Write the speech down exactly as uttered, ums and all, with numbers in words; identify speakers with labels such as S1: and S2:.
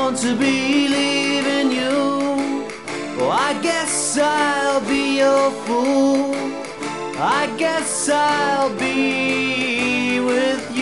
S1: want to believe in you. Oh, I guess I'll be your fool. I guess I'll be with you.